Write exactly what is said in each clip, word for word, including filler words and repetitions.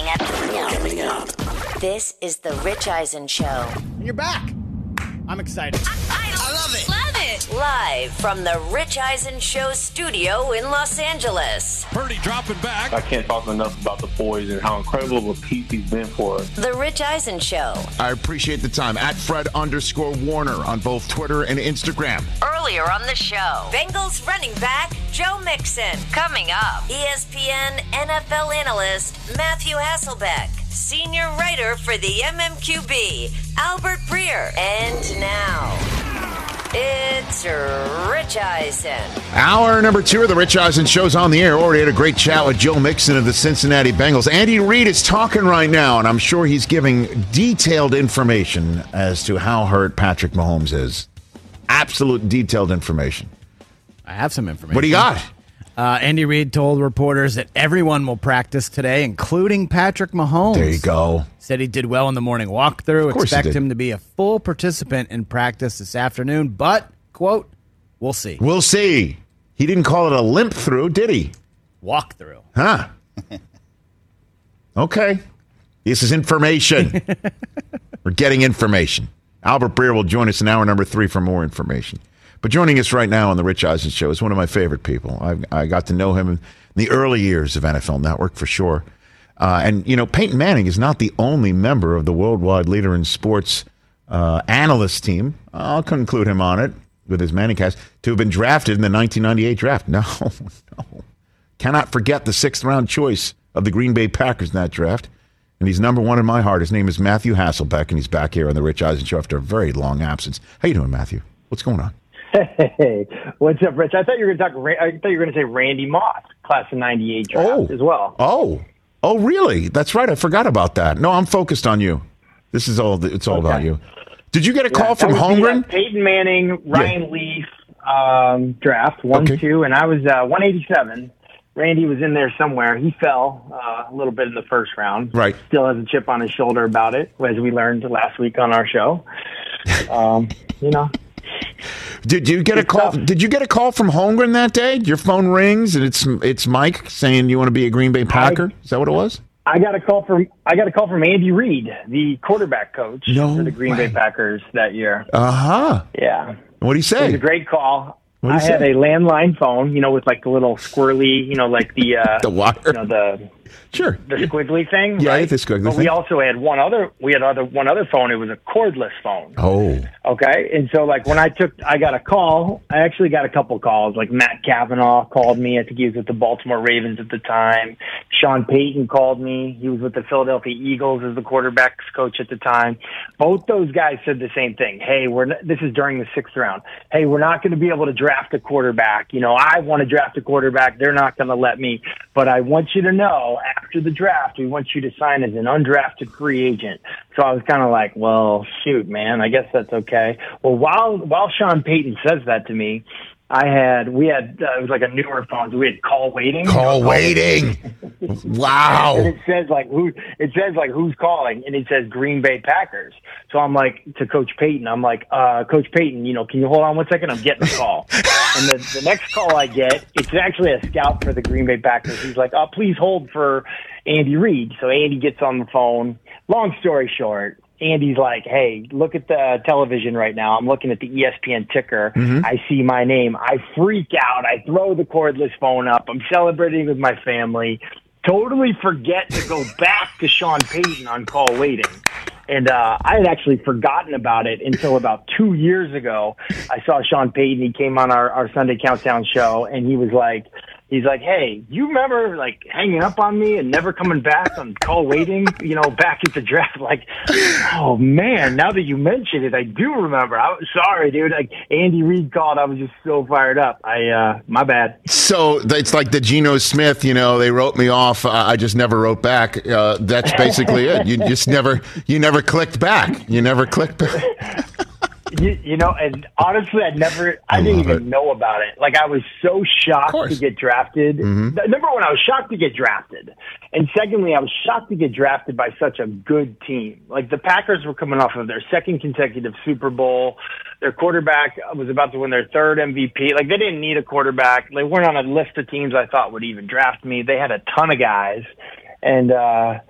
Coming up. Coming up. This is the Rich Eisen Show. And you're back. I'm excited. I, I love it. Love it. Live from the Rich Eisen Show studio in Los Angeles. Purdy dropping back. I can't talk enough about the boys and how incredible of a piece he's been for us. The Rich Eisen Show. I appreciate the time. At Fred underscore Warner on both Twitter and Instagram. Earlier on the show, Bengals running back Joe Mixon. Coming up, E S P N N F L analyst Matthew Hasselbeck. Senior writer for the M M Q B, Albert Breer. And now, it's Rich Eisen. Hour number two of the Rich Eisen Show's on the air. Already had a great chat with Joe Mixon of the Cincinnati Bengals. Andy Reid is talking right now, and I'm sure he's giving detailed information as to how hurt Patrick Mahomes is. Absolute detailed information. I have some information. What do you got? Uh, Andy Reid told reporters that everyone will practice today, including Patrick Mahomes. There you go. Said he did well in the morning walkthrough. Of course he Expect did. him to be a full participant in practice this afternoon, but, quote, we'll see. We'll see. He didn't call it a limp through, did he? Walkthrough. Huh. Okay. This is information. We're getting information. Albert Breer will join us in hour number three for more information. But joining us right now on the Rich Eisen Show is one of my favorite people. I, I got to know him in the early years of N F L Network for sure. Uh, and, you know, Peyton Manning is not the only member of the worldwide leader in sports uh, analyst team. I'll conclude him on it with his Manningcast to have been drafted in the nineteen ninety-eight draft. No, no. Cannot forget the sixth round choice of the Green Bay Packers in that draft. And he's number one in my heart. His name is Matthew Hasselbeck, and he's back here on the Rich Eisen Show after a very long absence. How you doing, Matthew? What's going on? Hey, what's up, Rich? I thought you were going to talk. I thought you were going to say Randy Moss, class of ninety-eight draft oh. as well. Oh, oh, really? That's right. I forgot about that. No, I'm focused on you. This is all. It's all okay. about you. Did you get a call yeah, from that was Holmgren? The, uh, Peyton Manning, Ryan yeah. Leaf um, draft one, okay. two, and I was uh, one eighty-seven. Randy was in there somewhere. He fell uh, a little bit in the first round. Right. Still has a chip on his shoulder about it, as we learned last week on our show. Um, you know. Did you get a call? Did you get a call from Holmgren that day? Your phone rings and it's it's Mike saying you want to be a Green Bay Packer. I, Is that what it was? I got a call from I got a call from Andy Reid, the quarterback coach no for the Green way. Bay Packers that year. Uh huh. Yeah. What did he say? It was a great call. What did I he had say? a landline phone, you know, with like the little squirrely, you know, like the uh, the wire. you know, the Sure. the squiggly thing. Yeah, right? the squiggly but thing. we also had one other. We had other one other phone. It was a cordless phone. Oh. Okay, and so like when I took, I got a call. I actually got a couple calls. Like Matt Cavanaugh called me. I think he was with the Baltimore Ravens at the time. Sean Payton called me. He was with the Philadelphia Eagles as the quarterbacks coach at the time. Both those guys said the same thing. Hey, we're n- this is during the sixth round. Hey, we're not going to be able to draft a quarterback. You know, I want to draft a quarterback. They're not going to let me. But I want you to know, after the draft, we want you to sign as an undrafted free agent. So I was kind of like, well, shoot, man, I guess that's okay. Well, while while Sean Payton says that to me, I had we had uh, it was like a newer phone, so we had call waiting. Call waiting. Wow. And it says like who it says like who's calling, and it says Green Bay Packers. So I'm like to Coach Payton, I'm like, uh, Coach Payton, you know, can you hold on one second? I'm getting a call. And the, the next call I get, it's actually a scout for the Green Bay Packers. He's like, oh, please hold for Andy Reid. So Andy gets on the phone. Long story short, Andy's like, hey, look at the television right now. I'm looking at the E S P N ticker. Mm-hmm. I see my name. I freak out. I throw the cordless phone up. I'm celebrating with my family. Totally forget to go back to Sean Payton on call waiting. And uh, I had actually forgotten about it until about two years ago. I saw Sean Payton. He came on our, our Sunday Countdown show, and he was like, he's like, hey, you remember like hanging up on me and never coming back on call waiting, you know, back at the draft? Like, oh, man, now that you mention it, I do remember. I was sorry, dude. Like Andy Reid called. I was just so fired up. I, uh, my bad. So it's like the Geno Smith, you know, they wrote me off. Uh, I just never wrote back. Uh, that's basically it. You just never, you never clicked back. You never clicked back. You, you know, and honestly, I never, I, I didn't even it. know about it. Like, I was so shocked to get drafted. Mm-hmm. Number one, I was shocked to get drafted. And secondly, I was shocked to get drafted by such a good team. Like, the Packers were coming off of their second consecutive Super Bowl. Their quarterback was about to win their third M V P. Like, they didn't need a quarterback. They weren't on a list of teams I thought would even draft me. They had a ton of guys. And, uh,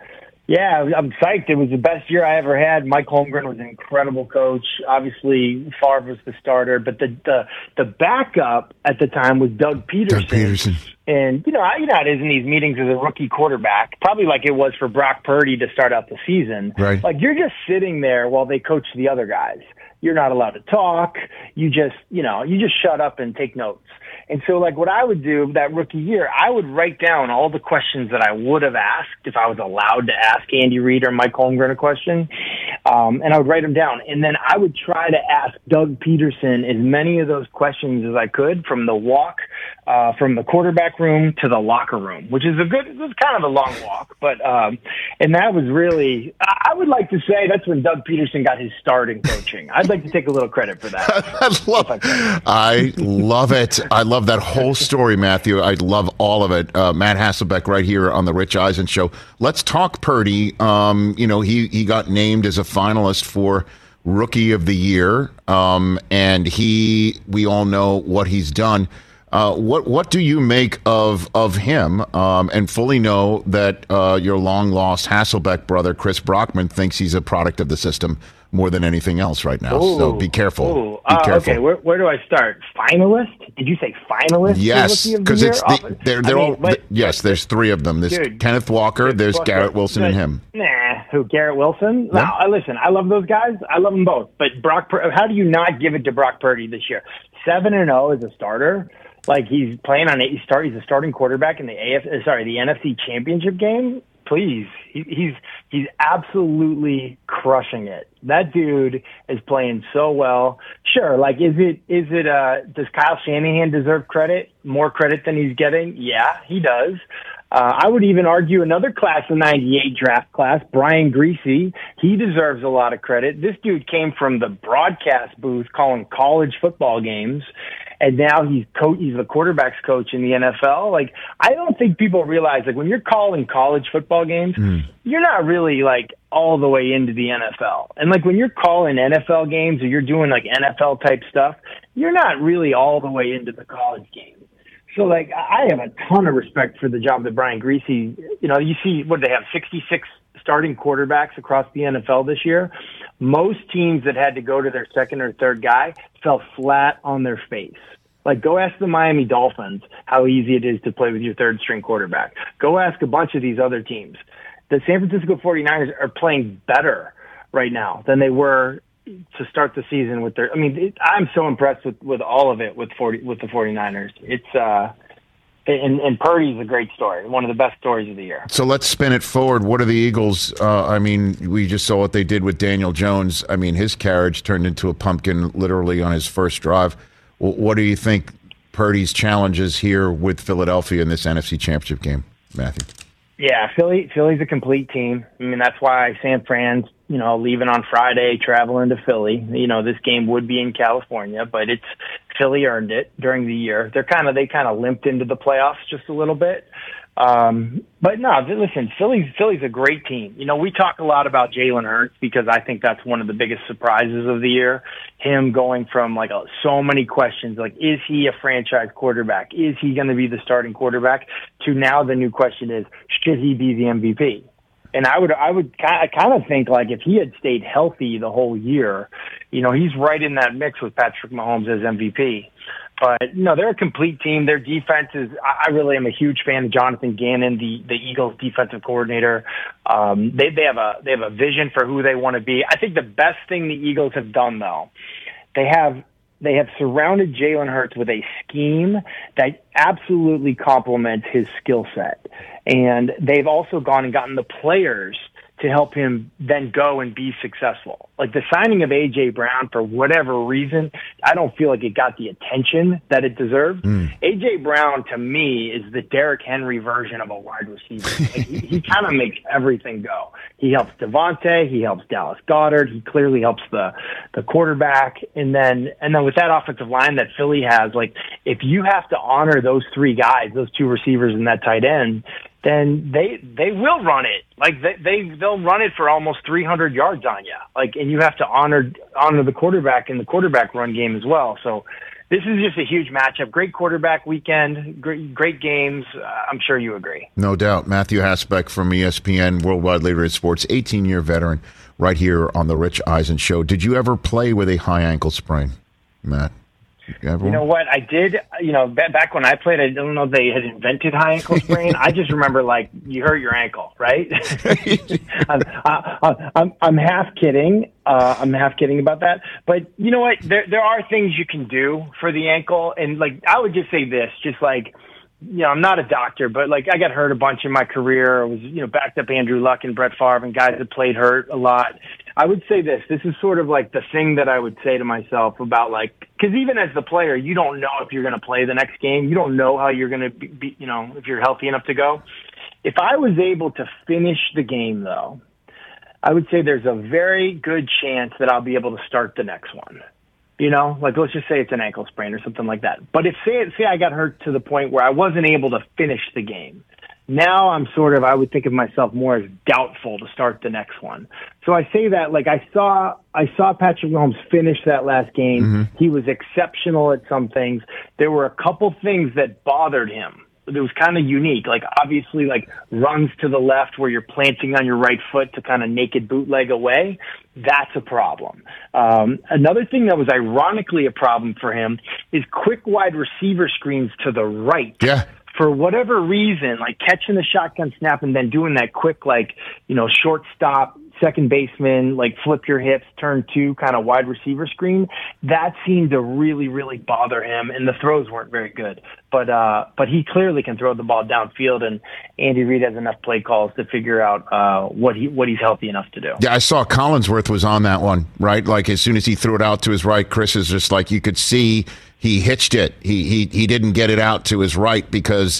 Yeah, I'm psyched. It was the best year I ever had. Mike Holmgren was an incredible coach. Obviously, Favre was the starter, but the the, the backup at the time was Doug Peterson. Doug Peterson. And, you know, I, you know, it is in these meetings as a rookie quarterback, probably like it was for Brock Purdy to start out the season. Right. Like, you're just sitting there while they coach the other guys. You're not allowed to talk. You just, you know, you just shut up and take notes. And so, like, what I would do that rookie year, I would write down all the questions that I would have asked if I was allowed to ask Andy Reid or Mike Holmgren a question, um, and I would write them down. And then I would try to ask Doug Peterson as many of those questions as I could from the walk, uh, from the quarterback room to the locker room, which is a good, it was kind of a long walk. But um, and that was really, I would like to say that's when Doug Peterson got his start in coaching. I'd like to take a little credit for that. I love, I, I love it. I love that whole story, Matthew. I love all of it. Uh, Matt Hasselbeck right here on the Rich Eisen Show. Let's talk Purdy. Um, you know, he, he got named as a finalist for Rookie of the Year, um, and he, we all know what he's done. Uh, what what do you make of of him? Um, and fully know that uh, your long lost Hasselbeck brother Chris Brockman thinks he's a product of the system more than anything else right now. Ooh, so be careful. Ooh. Be Uh, careful. okay, where, where do I start? Finalist? Did you say finalist? Yes, because it's the, they're they're I mean, all but, yes. There's three of them. There's dude, Kenneth Walker. There's Walker, Garrett Wilson, and but- him. Nah, who? Garrett Wilson? Yeah. No, I listen. I love those guys. I love them both. But Brock, Pur- how do you not give it to Brock Purdy this year? Seven and zero as a starter. Like he's playing on a he start. He's a starting quarterback in the A F. Sorry, the N F C Championship game. Please, he, he's he's absolutely crushing it. That dude is playing so well. Sure, like is it is it? Uh, does Kyle Shanahan deserve credit? More credit than he's getting? Yeah, he does. Uh, I would even argue another class of ninety-eight draft class, Brian Greasy. He deserves a lot of credit. This dude came from the broadcast booth calling college football games. And now he's co- he's the quarterback's coach in the N F L. Like, I don't think people realize, like, when you're calling college football games, mm. you're not really, like, all the way into the N F L. And, like, when you're calling N F L games or you're doing, like, N F L-type stuff, you're not really all the way into the college game. So, like, I have a ton of respect for the job that Brian Greasy, you know, you see, what, they have sixty-six starting quarterbacks across the N F L this year. Most teams that had to go to their second or third guy fell flat on their face. Like, go ask the Miami Dolphins how easy it is to play with your third-string quarterback. Go ask a bunch of these other teams. The San Francisco forty-niners are playing better right now than they were to start the season with their – I mean, it, I'm so impressed with, with all of it with forty with the forty-niners. It's uh, – And, and Purdy's a great story, one of the best stories of the year. So let's spin it forward. What are the Eagles? Uh, I mean, we just saw what they did with Daniel Jones. I mean, his carriage turned into a pumpkin literally on his first drive. Well, what do you think Purdy's challenges here with Philadelphia in this N F C Championship game, Matthew? Yeah, Philly. Philly's a complete team. I mean, that's why San Fran's, you know, leaving on Friday, traveling to Philly. You know, this game would be in California, but it's Philly earned it during the year. They're kind of they kind of limped into the playoffs just a little bit. Um, but no, listen, Philly's Philly's a great team. You know, we talk a lot about Jalen Hurts because I think that's one of the biggest surprises of the year. Him going from like a, so many questions, like is he a franchise quarterback? Is he going to be the starting quarterback? To now the new question is, should he be the M V P? And I would, I would I kind of think like if he had stayed healthy the whole year, you know, he's right in that mix with Patrick Mahomes as M V P. But, you know, they're a complete team. Their defense is – I really am a huge fan of Jonathan Gannon, the, the Eagles defensive coordinator. Um, they, they, have a, they have a vision for who they want to be. I think the best thing the Eagles have done, though, they have they have surrounded Jalen Hurts with a scheme that absolutely complements his skill set. And they've also gone and gotten the players to help him then go and be successful. Like the signing of A J. Brown, for whatever reason, I don't feel like it got the attention that it deserved. Mm. A J. Brown, to me, is the Derrick Henry version of a wide receiver. Like, he he kind of makes everything go. He helps Devontae. He helps Dallas Goedert. He clearly helps the, the quarterback. And then, and then with that offensive line that Philly has, like if you have to honor those three guys, those two receivers and that tight end, then they they will run it. Like they, they they'll run it for almost three hundred yards on you. Like, and you have to honor honor the quarterback in the quarterback run game as well. So this is just a huge matchup. Great quarterback weekend, great, great games. Uh, I'm sure you agree. No doubt. Matthew Hasselbeck from E S P N, worldwide leader in sports, eighteen-year veteran, right here on the Rich Eisen Show. Did you ever play with a high ankle sprain, Matt? You, you know what? I did, you know, back when I played, I don't know if they had invented high ankle sprain. I just remember, like, you hurt your ankle, right? I'm, I, I'm, I'm half kidding. Uh, I'm half kidding about that. But you know what? There, there are things you can do for the ankle. And, like, I would just say this, just like, you know, I'm not a doctor, but, like, I got hurt a bunch in my career. I was, you know, backed up Andrew Luck and Brett Favre and guys that played hurt a lot. I would say this. This is sort of like the thing that I would say to myself about, like, because even as the player, you don't know if you're going to play the next game. You don't know how you're going to be, be, you know, if you're healthy enough to go. If I was able to finish the game, though, I would say there's a very good chance that I'll be able to start the next one. You know, like, let's just say it's an ankle sprain or something like that. But if, say, say I got hurt to the point where I wasn't able to finish the game, now I'm sort of, I would think of myself more as doubtful to start the next one. So I say that, like, I saw, I saw Patrick Mahomes finish that last game. Mm-hmm. He was exceptional at some things. There were a couple things that bothered him. It was kind of unique. Like, obviously, like, runs to the left where you're planting on your right foot to kind of naked bootleg away. That's a problem. Um, another thing that was ironically a problem for him is quick wide receiver screens to the right. Yeah. For whatever reason, like catching the shotgun snap and then doing that quick, like, you know, shortstop, second baseman, like flip your hips, turn two kind of wide receiver screen, that seemed to really, really bother him, and the throws weren't very good. But uh, but he clearly can throw the ball downfield, and Andy Reid has enough play calls to figure out uh, what he what he's healthy enough to do. Yeah, I saw Collinsworth was on that one, right? Like, as soon as he threw it out to his right, Chris is just like, you could see he hitched it. He he he didn't get it out to his right because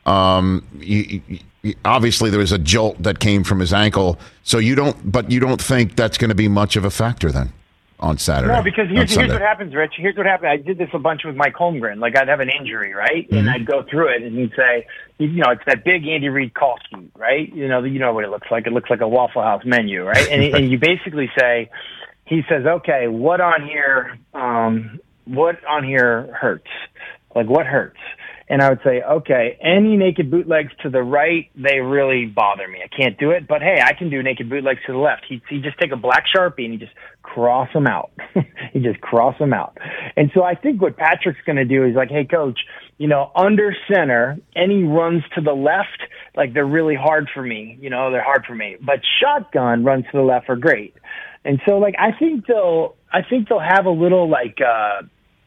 um, he, he, obviously there was a jolt that came from his ankle. So you don't, but you don't think that's going to be much of a factor then on Saturday? No, because here's, here's what happens, Rich. Here's what happened. I did this a bunch with Mike Holmgren. Like, I'd have an injury, right? Mm-hmm. And I'd go through it, and he'd say, you know, it's that big Andy Reid call sheet, right? You know, you know what it looks like. It looks like a Waffle House menu, right? And, and you basically say, he says, okay, what on here, um, what on here hurts? Like, what hurts? And I would say, okay, any naked bootlegs to the right, they really bother me. I can't do it, but hey, I can do naked bootlegs to the left. He'd, he'd just take a black Sharpie and he just cross them out. He just cross them out. And so I think what Patrick's going to do is like, hey, coach, you know, under center, any runs to the left, like, they're really hard for me. You know, they're hard for me. But shotgun runs to the left are great. And so, like, I think they'll, I think they'll have a little, like, uh,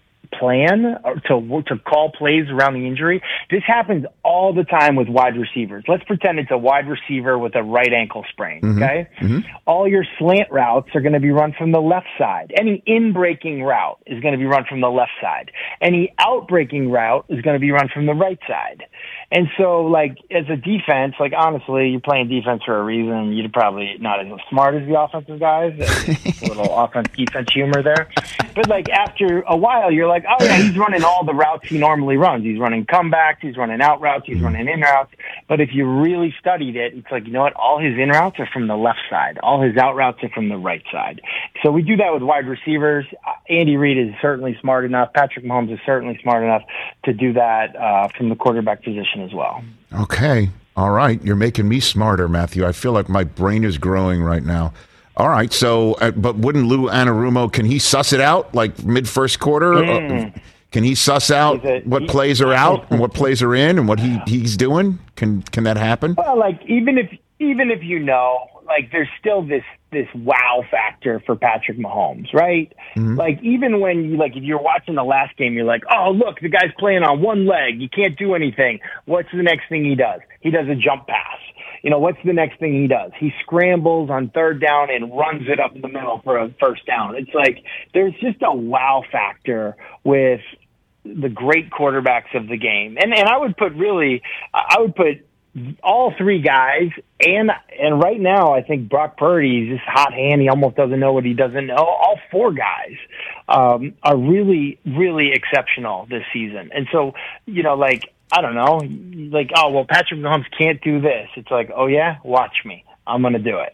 plan to to call plays around the injury. This happens all the time with wide receivers. Let's pretend it's a wide receiver with a right ankle sprain, mm-hmm. okay? Mm-hmm. All your slant routes are going to be run from the left side. Any in-breaking route is going to be run from the left side. Any out-breaking route is going to be run from the right side. And so, like, as a defense, like, honestly, you're playing defense for a reason. You're probably not as smart as the offensive guys. A little offense-defense humor there. But, like, after a while, you're like, oh, yeah, he's running all the routes he normally runs. He's running comebacks, he's running out routes, he's running in routes. But if you really studied it, it's like, you know what? All his in routes are from the left side. All his out routes are from the right side. So we do that with wide receivers. Andy Reid is certainly smart enough. Patrick Mahomes is certainly smart enough to do that uh, from the quarterback position as well. Okay. All right. You're making me smarter, Matthew. I feel like my brain is growing right now. All right. So, uh, but wouldn't Lou Anarumo, can he suss it out like mid first quarter? Mm. Uh, can he suss out a, what he, plays are out and what plays are in and what he, he's doing? Can can that happen? Well, like, even if even if you know, like, there's still this this wow factor for Patrick Mahomes, right? Mm-hmm. Like, even when you, like, if you're watching the last game, you're like, oh, look, the guy's playing on one leg. You can't do anything. What's the next thing he does? He does a jump pass. You know, what's the next thing he does? He scrambles on third down and runs it up the middle for a first down. It's like, there's just a wow factor with the great quarterbacks of the game. And, and I would put really, I would put all three guys, and and right now I think Brock Purdy is just hot hand. He almost doesn't know what he doesn't know. All four guys um, are really, really exceptional this season. And so, you know, like, I don't know, like, oh, well, Patrick Mahomes can't do this. It's like, oh, yeah, watch me. I'm going to do it.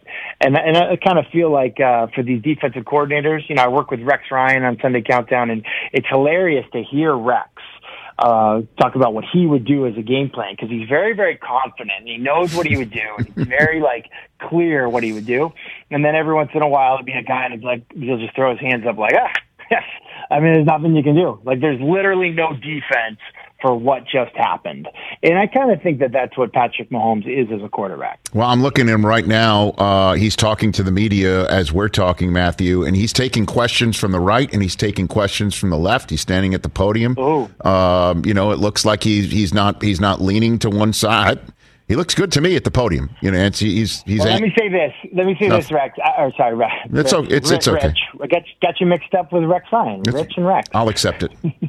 And, and I kind of feel like uh, for these defensive coordinators, you know, I work with Rex Ryan on Sunday Countdown, and it's hilarious to hear Rex uh, talk about what he would do as a game plan, because he's very, very confident. And he knows what he would do. And he's very, like, clear what he would do. And then every once in a while, it'd be a guy, and he'd, like, he'll just throw his hands up like, ah, yes. I mean, there's nothing you can do. Like, there's literally no defense for what just happened. And I kind of think that that's what Patrick Mahomes is as a quarterback. Well, I'm looking at him right now. Uh, he's talking to the media as we're talking, Matthew, and he's taking questions from the right and he's taking questions from the left. He's standing at the podium. Um, you know, it looks like he's he's not he's not leaning to one side. He looks good to me at the podium. You know, and he's he's. Well, let me say this. Let me say no. this, Rex. Uh, or sorry, Rex. It's okay. It's, it's okay. Rich. I got got you mixed up with Rex Ryan. It's, Rich and Rex. I'll accept it.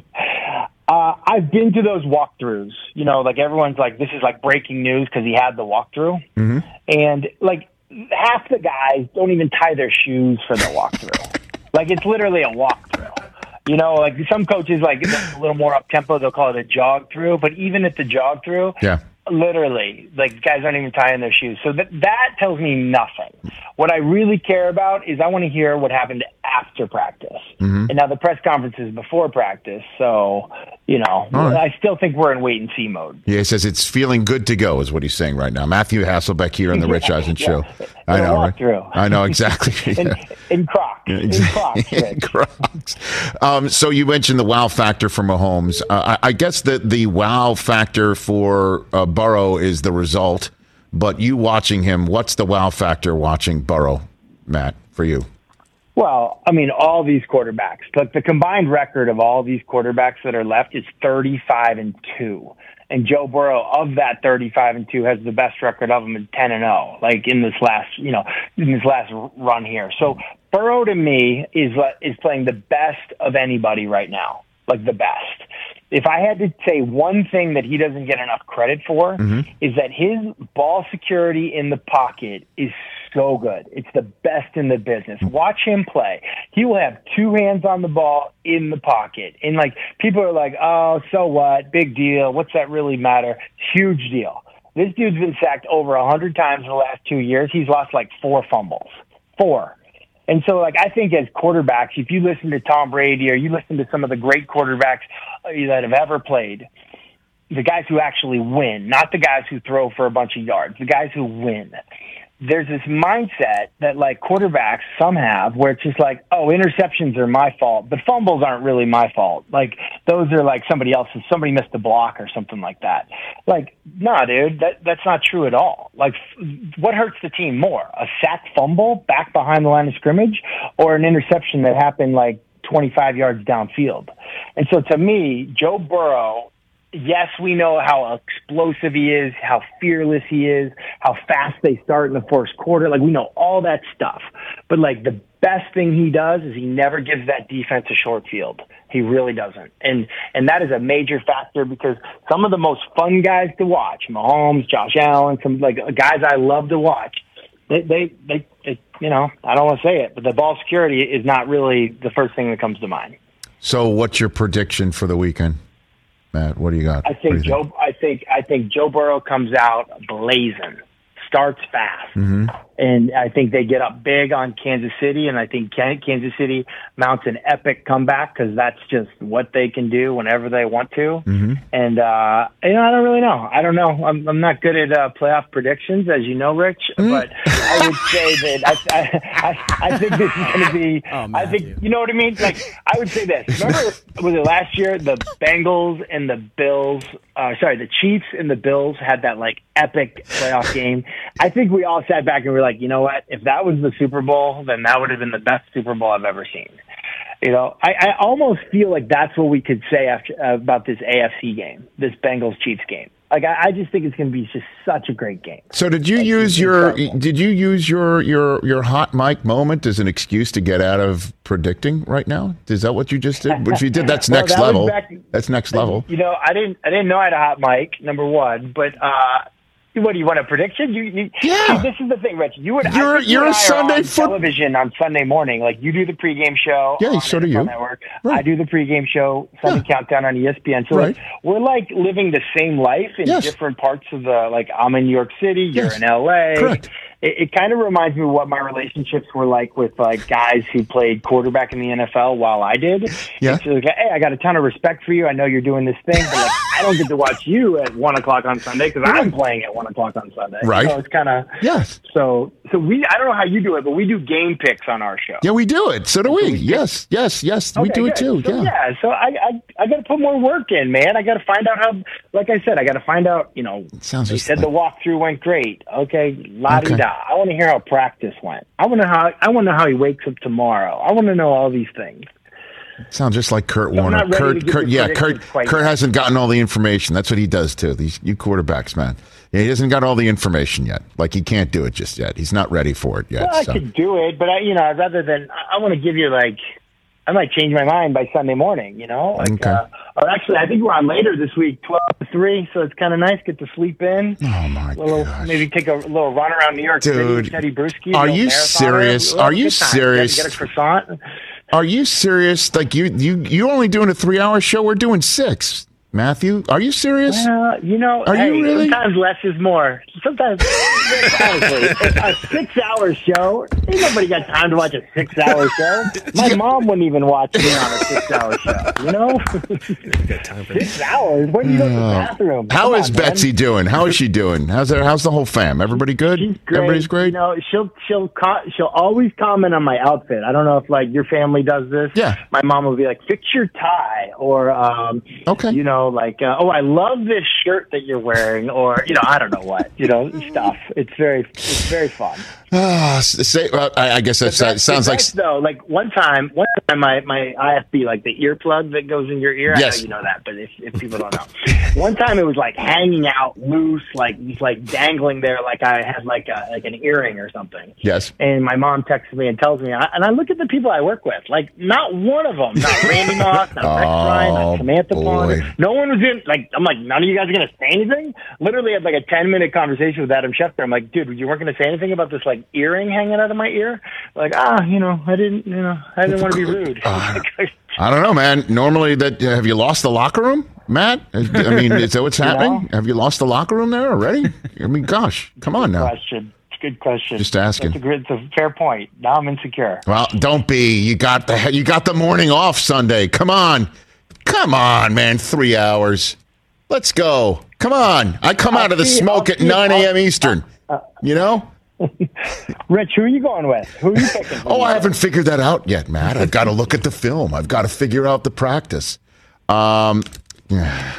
Uh, I've been to those walkthroughs. You know, like everyone's like, this is like breaking news because he had the walkthrough. Mm-hmm. And like half the guys don't even tie their shoes for the walkthrough. Like it's literally a walkthrough. You know, like some coaches, like a little more up tempo, they'll call it a jog through. But even at the jog through, yeah. literally, like guys aren't even tying their shoes. So that that tells me nothing. What I really care about is I want to hear what happened after practice. Mm-hmm. And now the press conference is before practice. So, you know, right. I still think we're in wait and see mode. Yeah, he says it's feeling good to go is what he's saying right now. Matthew Hasselbeck here on the Rich Eisen yeah. Show. I know, right? Through. I know, exactly. in, in Crocs. Yeah, exactly. In Crocs. in Crocs. Um, so you mentioned the wow factor for Mahomes. Uh, I, I guess that the wow factor for uh, Burrow is the result. But you watching him, what's the wow factor watching Burrow, Matt, for you? Well, I mean, all these quarterbacks, like the combined record of all these quarterbacks that are left is thirty-five and two. And Joe Burrow, of that thirty-five and two, has the best record of them at ten and oh, like in this last, you know, in this last run here. So Burrow to me is is playing the best of anybody right now, like the best. If I had to say one thing that he doesn't get enough credit for, mm-hmm. is that his ball security in the pocket is so good. It's the best in the business. Watch him play. He will have two hands on the ball in the pocket. And, like, people are like, oh, so what? Big deal. What's that really matter? Huge deal. This dude's been sacked over one hundred times in the last two years. He's lost, like, four fumbles. Four. And so, like, I think as quarterbacks, if you listen to Tom Brady or you listen to some of the great quarterbacks that have ever played, the guys who actually win, not the guys who throw for a bunch of yards, the guys who win, there's this mindset that, like, quarterbacks, some have, where it's just like, oh, interceptions are my fault, but fumbles aren't really my fault. Like, those are, like, somebody else's. Somebody missed a block or something like that. Like, nah, dude, that, that's not true at all. Like, what hurts the team more? A sacked fumble back behind the line of scrimmage or an interception that happened, like, twenty-five yards downfield? And so, to me, Joe Burrow, yes, we know how explosive he is, how fearless he is, how fast they start in the first quarter. Like, we know all that stuff. But, like, the best thing he does is he never gives that defense a short field. He really doesn't. And and that is a major factor because some of the most fun guys to watch, Mahomes, Josh Allen, some, like, guys I love to watch, they, they, they, they you know, I don't want to say it, but the ball security is not really the first thing that comes to mind. So what's your prediction for the weekend? Matt, what do you got? I think Joe. Think? I think I think Joe Burrow comes out blazing, starts fast, mm-hmm. and I think they get up big on Kansas City, and I think Kansas City mounts an epic comeback because that's just what they can do whenever they want to. Mm-hmm. And uh, you know, I don't really know. I don't know. I'm I'm not good at uh, playoff predictions, as you know, Rich. Mm-hmm. But I would say that I I, I, I think this is going to be. Oh, I think you know what I mean. Like I would say this. Remember, was it last year the Bengals and the Bills? Uh, sorry, the Chiefs and the Bills had that like epic playoff game. I think we all sat back and were like, you know what? If that was the Super Bowl, then that would have been the best Super Bowl I've ever seen. You know, I, I almost feel like that's what we could say after uh, about this A F C game, this Bengals Chiefs game. Like I, I just think it's going to be just such a great game. So did you like, use your incredible. did you use your your your hot mic moment as an excuse to get out of predicting right now? Is that what you just did? If you did, that's well, next that level. Back, that's next level. You know, I didn't I didn't know I had a hot mic. Number one, but. uh What do you want a prediction? You, you, yeah. See, this is the thing, Rich. You would. You're, you you're and a I Sunday are on foot- television on Sunday morning. Like you do the pregame show. Yeah, so do you. Network. Right. I do the pregame show, Sunday yeah. Countdown on E S P N. So right. like, we're like living the same life in yes. different parts of the. Like I'm in New York City. You're yes. in L A. Correct. it, it kind of reminds me of what my relationships were like with like guys who played quarterback in the N F L while I did. Yeah. It's like, hey, I got a ton of respect for you. I know you're doing this thing, but like, I don't get to watch you at one o'clock on Sunday because I'm playing at one o'clock on Sunday. Right. So it's kind of Yes. So so we I don't know how you do it, but we do game picks on our show. Yeah, we do it. So do we. Yes, yes, yes. we Okay, do it good. too. So, yeah. yeah. So I I, I got to put more work in, man. I got to find out how. Like I said, I got to find out. You know, sounds they just said like- the walkthrough went great. Okay, la di Okay. da. I want to hear how practice went. I want to how I want to know how he wakes up tomorrow. I want to know all these things. Sounds just like Kurt So I'm Warner. not ready to Kurt, give Kurt, you yeah, Kurt, predictions quite Kurt yet. hasn't gotten all the information. That's what he does too. These you quarterbacks, man. Yeah, he hasn't got all the information yet. Like he can't do it just yet. He's not ready for it yet. Well, I so. could do it, but I, you know, rather than I, I want to give you like. I might change my mind by Sunday morning, you know? Like, Okay. uh, or actually, I think we're on later this week, twelve to three, so it's kind of nice. Get to sleep in. Oh, my little, gosh. Maybe take a little run around New York City Dude, with Teddy Bruschi. are little you marathoner. serious? We'll Are have a you good time. serious? Get, get a croissant. Are you serious? Like you, you, you only doing a three-hour show? We're doing six. Matthew, are you serious? Well, you know, Are hey, you really? sometimes less is more. Sometimes, honestly, a six-hour show, ain't nobody got time to watch a six-hour show. My mom wouldn't even watch me on a six-hour show, you know? Six hours? When do you go to the bathroom? How Come is on, man. Betsy doing? How is she doing? How's there? How's the whole fam? Everybody good? She's great. Everybody's great. You know, she'll she'll co- she'll always comment on my outfit. I don't know if like your family does this. Yeah. My mom will be like, "Fix your tie," or um, Okay. you know, like, uh, "Oh, I love this shirt that you're wearing," or you know, I don't know what, you know, stuff. It's very it's very fun. Ah, s- say, uh, I, I guess that That's- sounds like. that's, though. Like one time, one time, my my I F B, like the earplug that goes in your ear. I Yes. know you know that, but if, if people don't know, one time it was like hanging out loose, like just like dangling there, like I had like a like an earring or something. Yes. And my mom texts me and tells me, I- and I look at the people I work with, like not one of them, not Randy Moss, not Rex Ryan, Oh, not Samantha boy. Ponder. No one was in. Like I'm like, none of you guys are gonna say anything. Literally had like a ten minute conversation with Adam Schefter. I'm like, dude, you weren't gonna say anything about this like earring hanging out of my ear? Like, ah, you know, I didn't, you know, I didn't want to be rude. Uh, I don't know, man. Normally, that uh, have you lost the locker room, Matt? I mean, is that what's happening? know? Have you lost the locker room there already? I mean, gosh, come on now. question. Good question. Just asking. That's a, good, it's a fair point. Now I'm insecure. Well, don't be. You got the you got the morning off Sunday. Come on, come on, man. Three hours. Let's go. Come on. I come out of the see- smoke I'll at see- nine a.m. I'll- Eastern. You know. Rich, who are you going with? Who are you picking? Oh, I haven't figured that out yet, Matt. I've got to look at the film. I've got to figure out the practice. Um, I,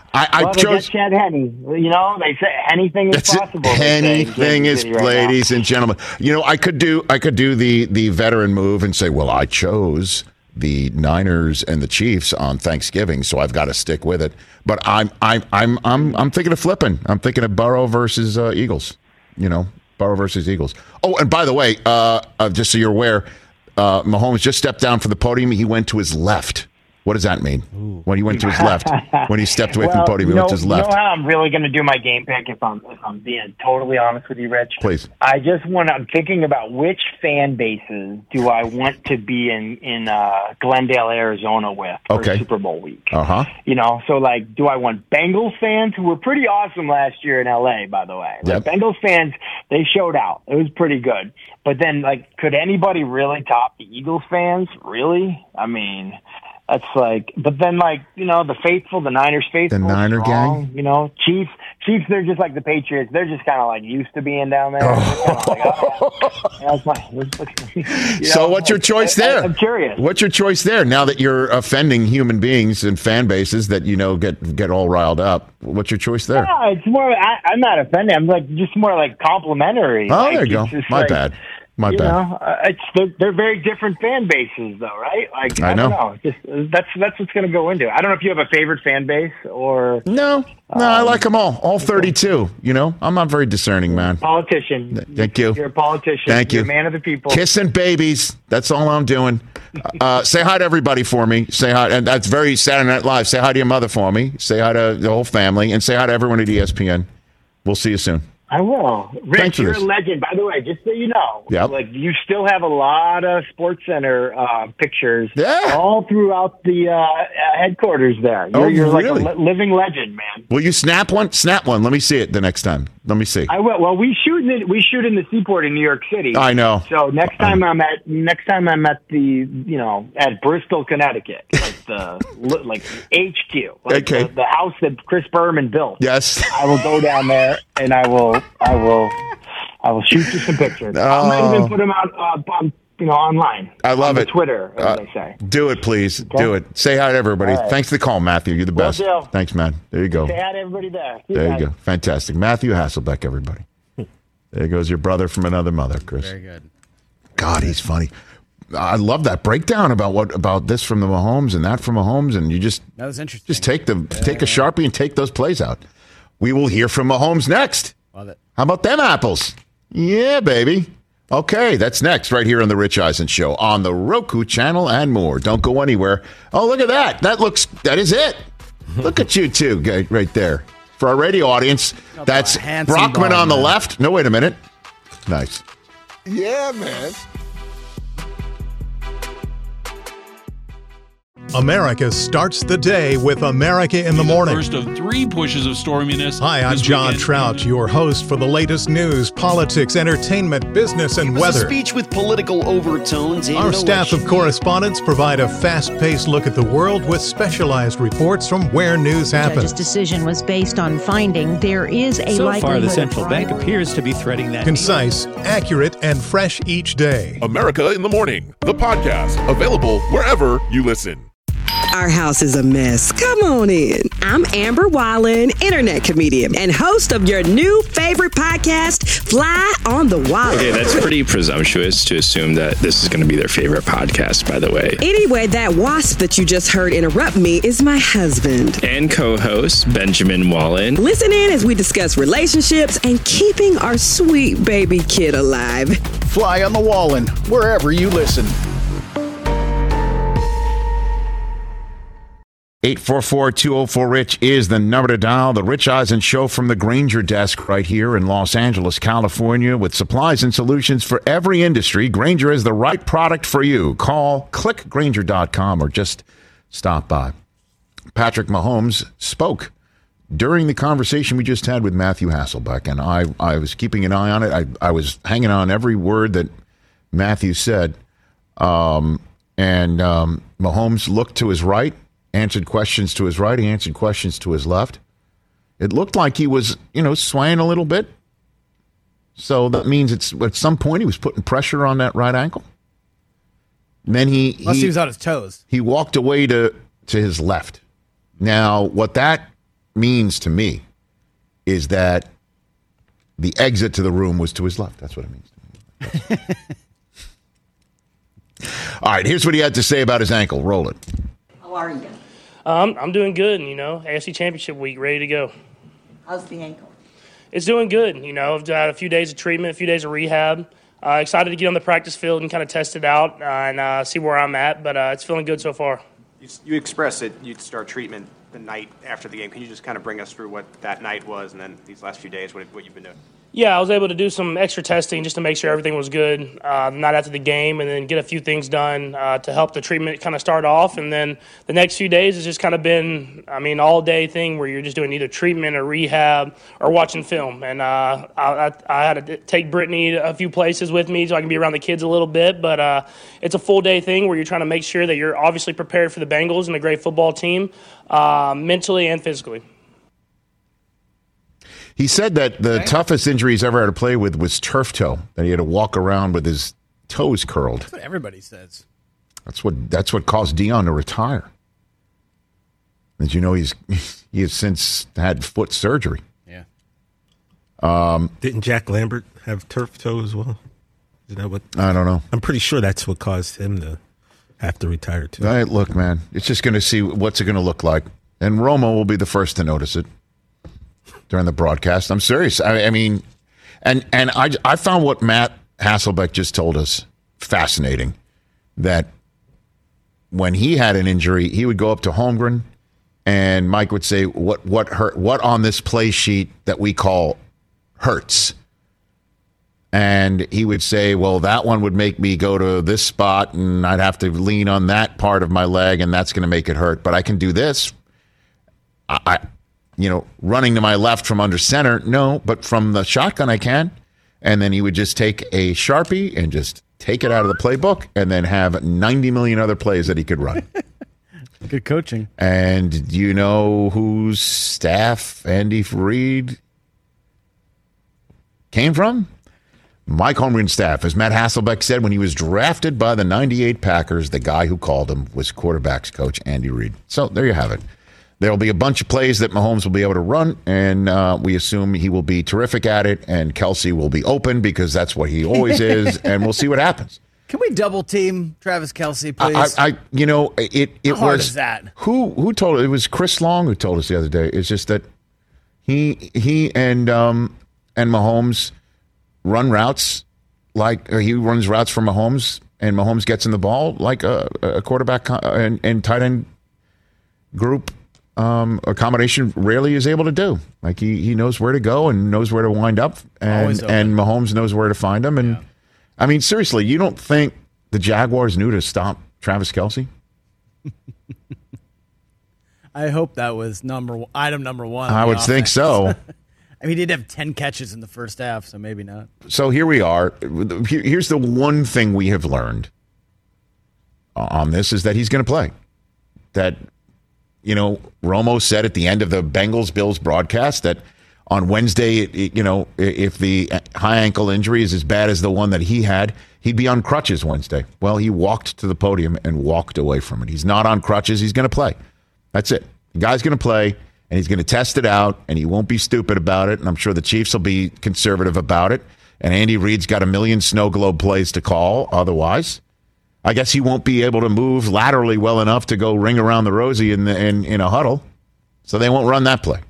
I Well, they chose. got Chad Henne. You know, they say anything is That's it. possible. they say in Anything Kansas is, City right now. ladies and gentlemen. You know, I could do. I could do the the veteran move and say, well, I chose the Niners and the Chiefs on Thanksgiving, so I've got to stick with it. But I'm I'm I'm I'm I'm thinking of flipping. I'm thinking of Burrow versus uh, Eagles. You know, Burrow versus Eagles. Oh, and by the way, uh, uh, just so you're aware, uh, Mahomes just stepped down from the podium. He went to his left. What does that mean? When he went to his left, when he stepped away from the Well, podium, he you know, went to his You left. know how I'm really going to do my game pick if I'm if I'm being totally honest with you, Rich? Please. I just want. I'm thinking about which fan bases do I want to be in in uh, Glendale, Arizona with for Okay. Super Bowl week. Uh huh. You know, so like, do I want Bengals fans who were pretty awesome last year in L A? By the way, like, Yep. Bengals fans, they showed out. It was pretty good. But then, like, could anybody really top the Eagles fans? Really? I mean. That's like, but then like, you know, the faithful, the Niners faithful, The Niner strong, gang? you know, Chiefs, Chiefs, they're just like the Patriots. They're just kind of like used to being down there. They're kinda like, oh, yeah, that's my, you So know, what's your choice I- I- there? I'm curious. What's your choice there? Now that you're offending human beings and fan bases that you know get get all riled up, what's your choice there? No, it's more, I, I'm not offended. I'm like, just more like complimentary. Oh, Like, there you go. it's just My like, bad. My you bad. know, uh, it's they're, they're very different fan bases, though, right? Like I I, know. don't know. Just that's that's what's going to go into it. I don't know if you have a favorite fan base or No, no, I like them all. All thirty-two. You know, I'm not very discerning, man. politician. Thank you. You're a politician. Thank You're you. a man of the people. Kissing babies. That's all I'm doing. Uh, say hi to everybody for me. Say hi. And that's very Saturday Night Live. Say hi to your mother for me. Say hi to the whole family. And say hi to everyone at E S P N. We'll see you soon. I will. Rich, Thanks for you're this. a legend. By the way, just so you know, Yep. like you still have a lot of Sports Center uh, pictures Yeah. all throughout the uh, headquarters there. You're, Oh, you're like really? a li- living legend, man. Will you snap one? Snap one. Let me see it the next time. Let me see. I will. Well, we shoot in the, we shoot in the Seaport in New York City. I know. So next time I'm at next time I'm at the you know at Bristol, Connecticut, like the like H Q, like Okay. the, the house that Chris Berman built. Yes. I will go down there and I will I will I will shoot you some pictures. I might even put them out uh, on you know online. I love on it. Twitter, as Uh, they say. Do it, please. Do it. Say hi to everybody. All right. Thanks for the call, Matthew. You're the Will best. do. Thanks, man. There you go. Say hi to everybody there. See There guys. you go. Fantastic. Matthew Hasselbeck, everybody. There goes your brother from another mother, Chris. Very good. God, he's funny. I love that breakdown about what about this from the Mahomes and that from Mahomes, and you just That was interesting. just take the take a Sharpie and take those plays out. We will hear from Mahomes next. Love it. How about them apples? Yeah, baby. Okay, that's next right here on the Rich Eisen Show on the Roku channel and more. Don't go anywhere. Oh, look at that. That looks, that is it. Look at you two guy- right there. For our radio audience, that's handsome Brockman dog, on the man. left. No, wait a minute. Nice. Yeah, man. America starts the day with America in the The morning. first of three pushes of storminess. Hi, I'm this John weekend. Trout, your host for the latest news, politics, entertainment, business, and It was a weather. speech with political overtones. And Our no staff of election. correspondents provide a fast-paced look at the world with specialized reports from where news judge's happens. decision was based on finding there is a So likelihood far, the of central fraud. bank appears to be threading that. Concise, accurate, and fresh each day. America in the Morning, the podcast, available wherever you listen. Our house is a mess. Come on in. I'm Amber Wallen, internet comedian and host of your new favorite podcast, Fly on the Wall. Okay, that's pretty presumptuous to assume that this is going to be their favorite podcast, by the way. Anyway, that wasp that you just heard interrupt me is my husband. And co-host Benjamin Wallen. Listen in as we discuss relationships and keeping our sweet baby kid alive. Fly on the Wallin, wherever you listen. eight four four, two oh four, RICH is the number to dial. The Rich Eisen Show from the Granger desk right here in Los Angeles, California, with supplies and solutions for every industry. Granger is the right product for you. Call, click Granger dot com, or just stop by. Patrick Mahomes spoke during the conversation we just had with Matthew Hasselbeck, and I, I was keeping an eye on it. I, I was hanging on every word that Matthew said. Um, and um, Mahomes looked to his right, answered questions to his right. He answered questions to his left. It looked like he was, you know, swaying a little bit. So that means it's at some point he was putting pressure on that right ankle. And then he Unless he, he was on his toes. he walked away to to his left. Now, what that means to me is that the exit to the room was to his left. That's what it means to me. All right, here's what he had to say about his ankle. Roll it. How are you? Um, I'm doing good, you know, A F C Championship week, ready to go. How's the ankle? It's doing good, you know. I've had a few days of treatment, a few days of rehab. Uh, excited to get on the practice field and kind of test it out uh, and uh, see where I'm at, but uh, it's feeling good so far. You, you expressed that you'd start treatment the night after the game. Can you just kind of bring us through what that night was and then these last few days, what, what you've been doing? Yeah, I was able to do some extra testing just to make sure everything was good uh, the night after the game, and then get a few things done uh, to help the treatment kind of start off. And then the next few days has just kind of been, I mean, all-day thing where you're just doing either treatment or rehab or watching film. And uh, I, I, I had to take Brittany a few places with me so I can be around the kids a little bit. But uh, it's a full-day thing where you're trying to make sure that you're obviously prepared for the Bengals and a great football team, uh, mentally and physically. He said that the toughest injury he's ever had to play with was turf toe, that he had to walk around with his toes curled. That's what everybody says. That's what that's what caused Dion to retire. As you know, he's he has since had foot surgery. Yeah. Um, Didn't Jack Lambert have turf toe as well? Is that what? I don't know. I'm pretty sure that's what caused him to have to retire too. All right, look, man, it's just going to see what's it going to look like, and Romo will be the first to notice it during the broadcast. I'm serious. I, I mean, and and I I found what Matt Hasselbeck just told us fascinating, that when he had an injury, he would go up to Holmgren, and Mike would say, "What what hurt? What on this play sheet that we call hurts. And he would say, well, that one would make me go to this spot and I'd have to lean on that part of my leg and that's going to make it hurt. But I can do this. I, I, you know, running to my left from under center, no, but from the shotgun I can. And then he would just take a Sharpie and just take it out of the playbook and then have ninety million other plays that he could run. Good coaching. And do you know whose staff Andy Reid came from? Mike Holmgren's staff. As Matt Hasselbeck said when he was drafted by the ninety-eight Packers, the guy who called him was quarterbacks coach Andy Reid. So there you have it. There will be a bunch of plays that Mahomes will be able to run, and uh, we assume he will be terrific at it, and Kelsey will be open because that's what he always is, and we'll see what happens. Can we double team Travis Kelsey, please? I, I you know, it it How hard was is that? who who told it? It was Chris Long who told us the other day. It's just that he he and um and Mahomes run routes like or he runs routes for Mahomes, and Mahomes gets in the ball like a, a quarterback and, and tight end group. Um, accommodation rarely is able to do. Like he he knows where to go and knows where to wind up, and and Mahomes knows where to find him. And yeah. I mean, seriously, you don't think the Jaguars knew to stop Travis Kelsey? I hope that was number item number one. I would offense. think so. I mean, he did have ten catches in the first half, so maybe not. So here we are. Here's the one thing we have learned on this is that he's going to play. That. You know, Romo said at the end of the Bengals-Bills broadcast that on Wednesday, you know, if the high ankle injury is as bad as the one that he had, he'd be on crutches Wednesday. Well, he walked to the podium and walked away from it. He's not on crutches. He's going to play. That's it. The guy's going to play, and he's going to test it out, and he won't be stupid about it, and I'm sure the Chiefs will be conservative about it, and Andy Reid's got a million snow globe plays to call otherwise. I guess he won't be able to move laterally well enough to go ring around the rosy in, the, in, in a huddle, so they won't run that play.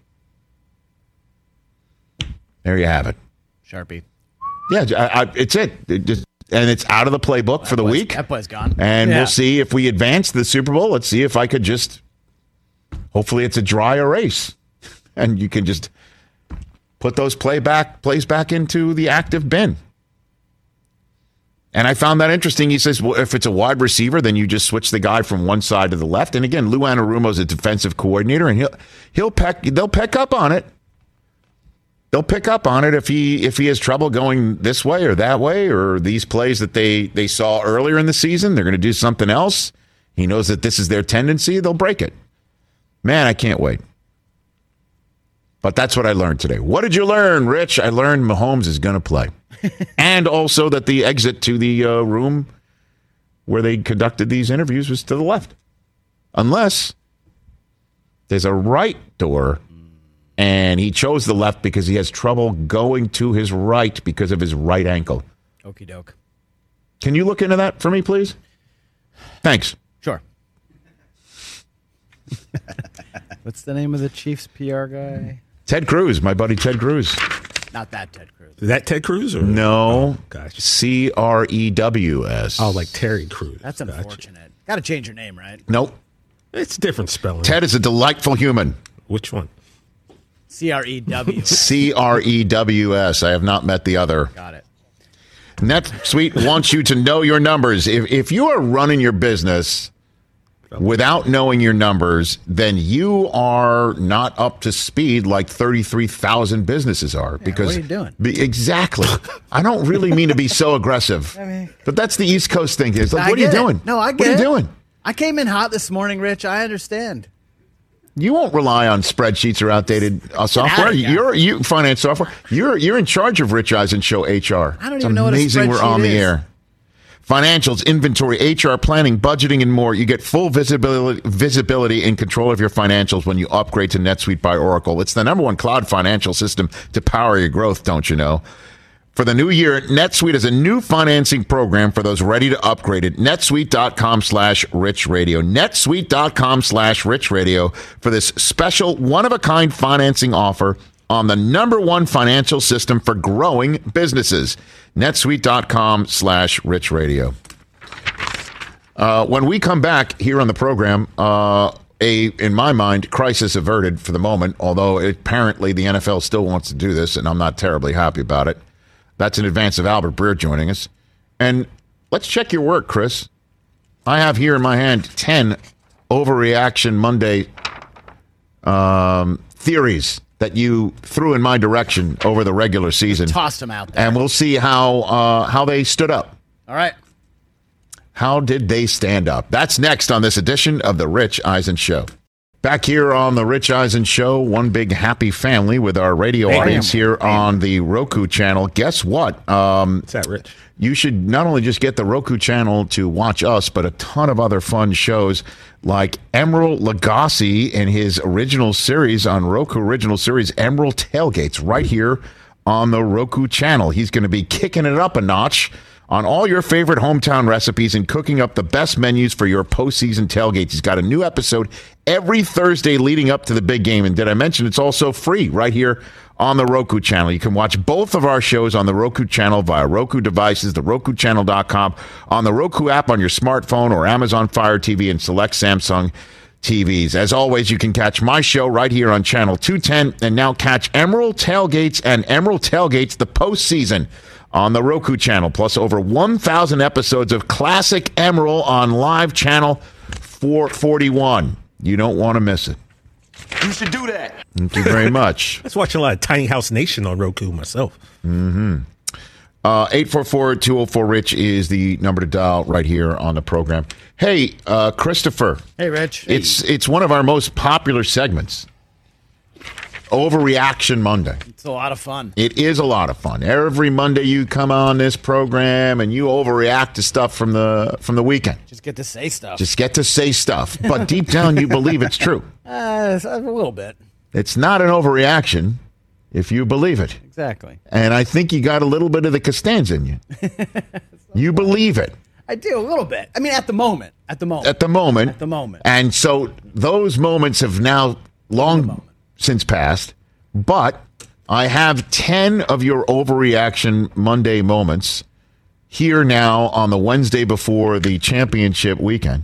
There you have it. Sharpie. Yeah, I, I, it's it. it just, and it's out of the playbook that for the play's, week. That play's gone. And yeah. we'll see if we advance to the Super Bowl. Let's see if I could just, hopefully it's a dry erase. And you can just put those play back, plays back into the active bin. And I found that interesting. He says, well, if it's a wide receiver, then you just switch the guy from one side to the left. And again, Lou Anarumo's a defensive coordinator, and he'll he'll peck they'll pick up on it. They'll pick up on it if he if he has trouble going this way or that way, or these plays that they, they saw earlier in the season, they're going to do something else. He knows that this is their tendency, they'll break it. Man, I can't wait. But that's what I learned today. What did you learn, Rich? I learned Mahomes is going to play. And also that the exit to the uh, room where they conducted these interviews was to the left. Unless there's a right door, and he chose the left because he has trouble going to his right because of his right ankle. Okie doke. Can you look into that for me, please? Thanks. Sure. What's the name of the Chiefs P R guy? Ted Cruz, my buddy Ted Cruz. Not that Ted Cruz. Is that Ted Cruz? Or? No. Oh, gotcha. C R E W S. Oh, like Terry Cruz. That's unfortunate. Gotcha. Got to change your name, right? Nope. It's different spelling. Ted is a delightful human. Which one? C R E W. C R E W S. I have not met the other. Got it. NetSuite wants you to know your numbers. If if you are running your business without knowing your numbers, then you are not up to speed like thirty-three thousand businesses are. Yeah, because what are you doing? Be, exactly. I don't really mean to be so aggressive, I mean, but that's the East Coast thing. It's like, I what are you it. doing? No, I get What are you it. doing? I came in hot this morning, Rich. I understand. You won't rely on spreadsheets or outdated uh, software. You're you finance software. You're you're in charge of Rich Eisen Show H R. I don't it's even know what a amazing we're on spreadsheet the is. air. Financials, inventory, H R, planning, budgeting, and more. You get full visibility, visibility and control of your financials when you upgrade to NetSuite by Oracle. It's the number one cloud financial system to power your growth, don't you know? For the new year, NetSuite is a new financing program for those ready to upgrade it. netsuite.com slash rich radio. netsuite.com slash rich radio for this special one-of-a-kind financing offer on the number one financial system for growing businesses. netsuite.com slash rich radio. Uh, when we come back here on the program, uh, a, in my mind, crisis averted for the moment, although apparently the N F L still wants to do this, and I'm not terribly happy about it. That's in advance of Albert Breer joining us. And let's check your work, Chris. I have here in my hand ten Overreaction Monday um, theories that you threw in my direction over the regular season. Tossed them out there. And we'll see how uh, how they stood up. All right. How did they stand up? That's next on this edition of The Rich Eisen Show. Back here on The Rich Eisen Show, one big happy family with our radio Bam. audience here on the Roku channel. Guess what? Um, What's that, Rich? You should not only just get the Roku channel to watch us, but a ton of other fun shows like Emerald Lagasse in his original series on Roku original series, Emerald Tailgates, right here on the Roku channel. He's going to be kicking it up a notch on all your favorite hometown recipes and cooking up the best menus for your postseason tailgates. He's got a new episode every Thursday leading up to the big game. And did I mention it's also free right here on the Roku channel? You can watch both of our shows on the Roku channel via Roku devices, the roku channel dot com, on the Roku app on your smartphone or Amazon Fire T V and select Samsung T Vs. As always, you can catch my show right here on Channel two ten and now catch Emerald Tailgates and Emerald Tailgates the postseason on the Roku channel, plus over one thousand episodes of classic Emerald on live channel four forty-one. You don't want to miss it. You should do that. Thank you very much. I was watching a lot of Tiny House Nation on Roku myself. Mm-hmm. Uh, eight four four, two oh four, RICH is the number to dial right here on the program. Hey, uh, Christopher. Hey, Rich. It's, it's one of our most popular segments. Overreaction Monday. It's a lot of fun. It is a lot of fun. Every Monday you come on this program and you overreact to stuff from the from the weekend. Just get to say stuff. Just get to say stuff. But deep down you believe it's true. Uh, a little bit. It's not an overreaction if you believe it. Exactly. And I think you got a little bit of the Costanza in you. You believe it. I do, a little bit. I mean, at the moment. At the moment. At the moment. At the moment. And so those moments have now long since passed, but I have ten of your overreaction Monday moments here now on the Wednesday before the championship weekend.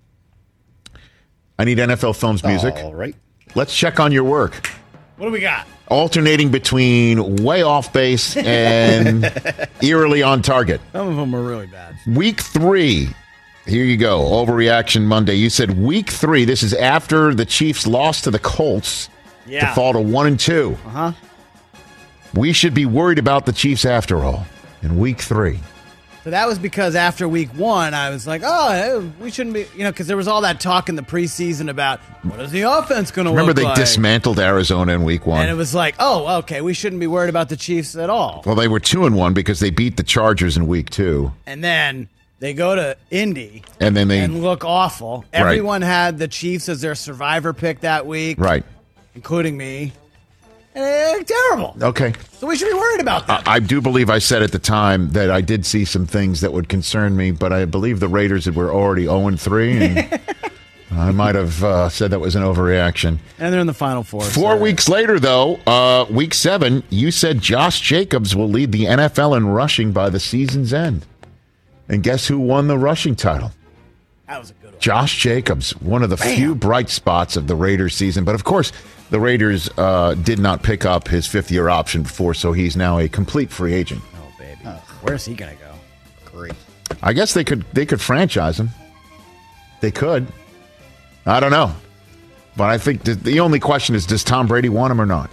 I need N F L Films music. All right. Let's check on your work. What do we got? Alternating between way off base and eerily on target. Some of them are really bad. Week three. Here you go. Overreaction Monday. You said week three. This is after the Chiefs lost to the Colts. Yeah. To fall to one and two. Uh-huh. We should be worried about the Chiefs after all in week three. So that was because after week one, I was like, oh, we shouldn't be, you know, because there was all that talk in the preseason about what is the offense going to look like. Remember they dismantled Arizona in week one? And it was like, oh, okay, we shouldn't be worried about the Chiefs at all. Well, they were two and one because they beat the Chargers in week two. And then they go to Indy and then they and look awful. Right. Everyone had the Chiefs as their survivor pick that week. Right. Including me. Eh, terrible. Okay. So we should be worried about that. I, I do believe I said at the time that I did see some things that would concern me, but I believe the Raiders were already oh and three, and I might have uh, said that was an overreaction. And they're in the Final Four. Four so. weeks later, though, uh, week seven, you said Josh Jacobs will lead the N F L in rushing by the season's end. And guess who won the rushing title? That was a good one. Josh Jacobs, one of the Bam. few bright spots of the Raiders season. But, of course, the Raiders uh, did not pick up his fifth-year option before, so he's now a complete free agent. Oh, baby. Oh, where's he going to go? Great. I guess they could they could franchise him. They could. I don't know. But I think the, the only question is, does Tom Brady want him or not?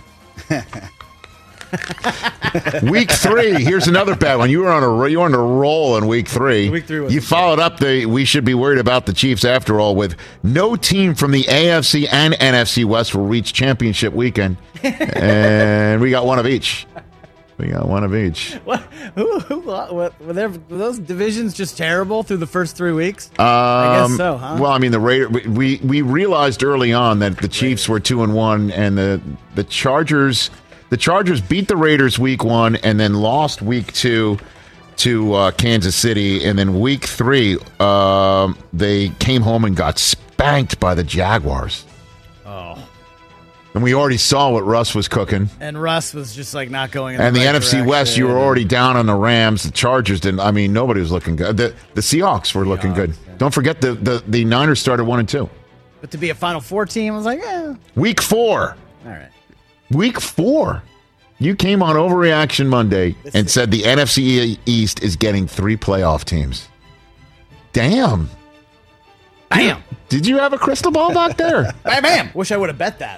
Week three. Here's another bad one. You were on a you were on a roll in week three. Week three was you followed up the. We should be worried about the Chiefs after all. With no team from the A F C and N F C West will reach championship weekend, and we got one of each. We got one of each. What? Who? Who? What, were, there, were those divisions just terrible through the first three weeks? Um, I guess so, huh? Well, I mean, the Raider. We we realized early on that the Chiefs were two and one, and the the Chargers. The Chargers beat the Raiders week one and then lost week two to uh, Kansas City. And then week three, uh, they came home and got spanked by the Jaguars. Oh. And we already saw what Russ was cooking. And Russ was just like not going in the And the right N F C direction. West, you were already down on the Rams. The Chargers didn't. I mean, nobody was looking good. The, the Seahawks were looking Seahawks, good. yeah. Don't forget the, the, the Niners started one and two. But to be a Final Four team, I was like, eh. Week four. All right. Week four. You came on Overreaction Monday This and is- said the N F C East is getting three playoff teams. Damn. Bam. Did you have a crystal ball back there? Bam, bam. Wish I would have bet that.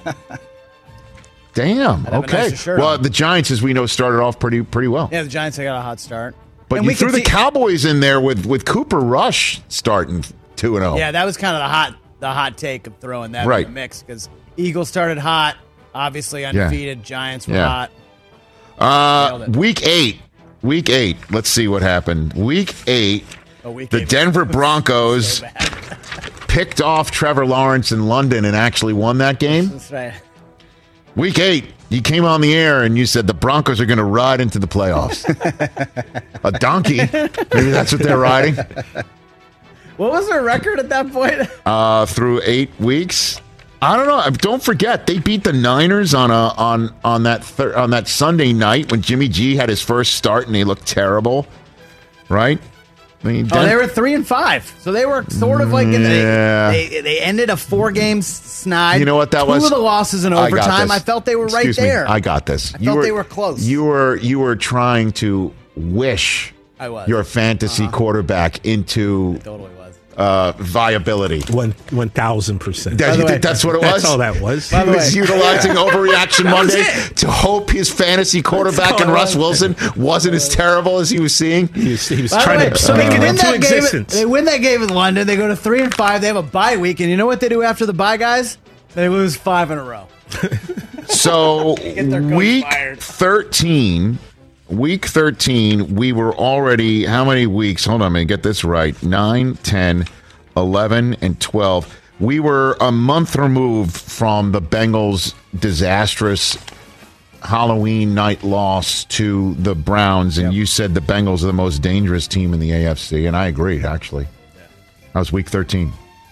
Damn. I'd have a Okay. nicer shirt Well, on. the Giants, as we know, started off pretty pretty well. Yeah, the Giants, they got a hot start. But And you we threw could the see- Cowboys in there with, with Cooper Rush starting two and oh. Yeah, that was kind of the hot the hot take of throwing that Right. in the mix because Eagles started hot, obviously undefeated. Giants were Yeah. hot. Uh, Nailed it. week eight. Week eight. Let's see what happened. Week eight. Oh, week the eight. Denver Broncos picked off Trevor Lawrence in London and actually won that game. That's right. Week eight, you came on the air and you said the Broncos are going to ride into the playoffs. A donkey. Maybe that's what they're riding. What was their record at that point? Uh, through eight weeks. I don't know. Don't forget they beat the Niners on a on on that thir- on that Sunday night when Jimmy G had his first start and they looked terrible, right? I mean, Oh, Den- they were three and five, so they were sort of like in the, Yeah. they they ended a four game snide. You know what that Two was? of the losses in I got overtime. this. I felt they were Excuse right me. there. I got this. I felt they were close. You were you were trying to wish I was. your fantasy Uh-huh. quarterback into Totally was. uh, viability. One one thousand percent. That, you think that's what it was? That's all that was. He was utilizing Overreaction That was Monday it. to hope his fantasy quarterback all and it Russ was. Wilson wasn't as terrible as he was seeing. He was, he was By the trying way, to so they speak it win into that game. existence. They win that game in London. They go to three and five. They have a bye week, and you know what they do after the bye, guys? They lose five in a row. So Get their coach week fired. thirteen, week thirteen, we were already how many weeks? Hold on, let me get this right. nine, ten, eleven, and twelve. We were a month removed from the Bengals' disastrous Halloween night loss to the Browns, and you said the Bengals are the most dangerous team in the A F C, and I agreed, actually. That was week thirteen.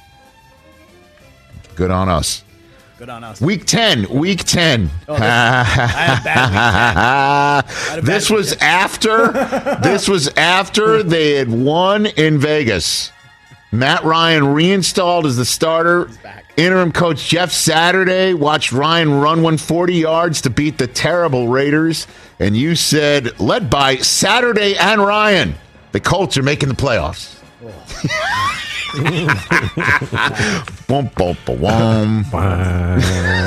Good on us. Good on us. Week ten. Week ten. Oh, this- I had a bad week ten. I had a bad This week was ten. after. This was after they had won in Vegas. Matt Ryan reinstalled as the starter. Interim coach Jeff Saturday watched Ryan run one hundred forty yards to beat the terrible Raiders. And you said, led by Saturday and Ryan, the Colts are making the playoffs. Bum, bum, bum, bum.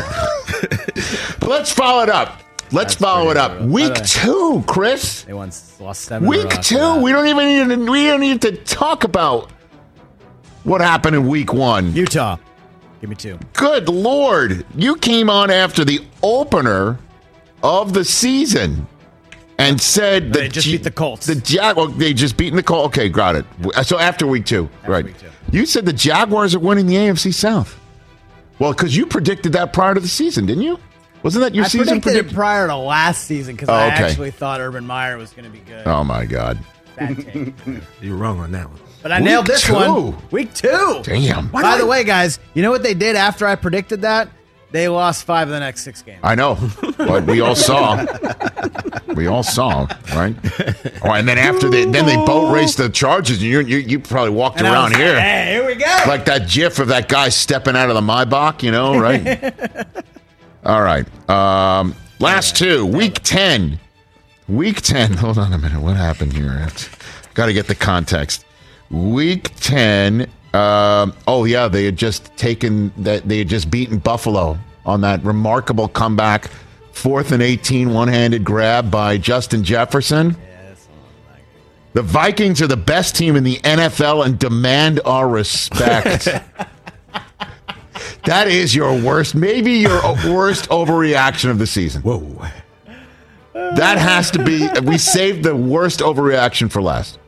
Let's follow it up. Let's That's follow it pretty up. brutal. Week By the way, two, Chris. They won, lost seven. in a Week row after two. that. We don't even need to, we don't need to talk about what happened in week one. Utah. Give me two. Good Lord. You came on after the opener of the season and said They that just G- beat the Colts. The Jag- well, they just beaten the Colts. Okay, got it. So after week two, right? week two. You said the Jaguars are winning the A F C South. Well, because you predicted that prior to the season, didn't you? Wasn't that your I season predicted prediction? it prior to last season because Oh, I okay. actually thought Urban Meyer was going to be good. Oh my God! Bad take. You're wrong on that one. But I Week nailed this two. one. Week two. Damn. By the way, guys, you know what they did after I predicted that? They lost five of the next six games. I know, but we all saw. We all saw, right? Oh, and then after they, then they boat raced the Chargers, and you you, you probably walked And I around was like, here, hey, here we go. like that GIF of that guy stepping out of the Maybach, you know, right? All right. Um, last two, week ten. Week ten. Hold on a minute. What happened here? Got to get the context. Week ten. Um, oh yeah, they had just taken that. They had just beaten Buffalo on that remarkable comeback, fourth and eighteen, one-handed grab by Justin Jefferson. The Vikings are the best team in the N F L and demand our respect. That is your worst, maybe your worst overreaction of the season. Whoa. That has to be. We saved the worst overreaction for last.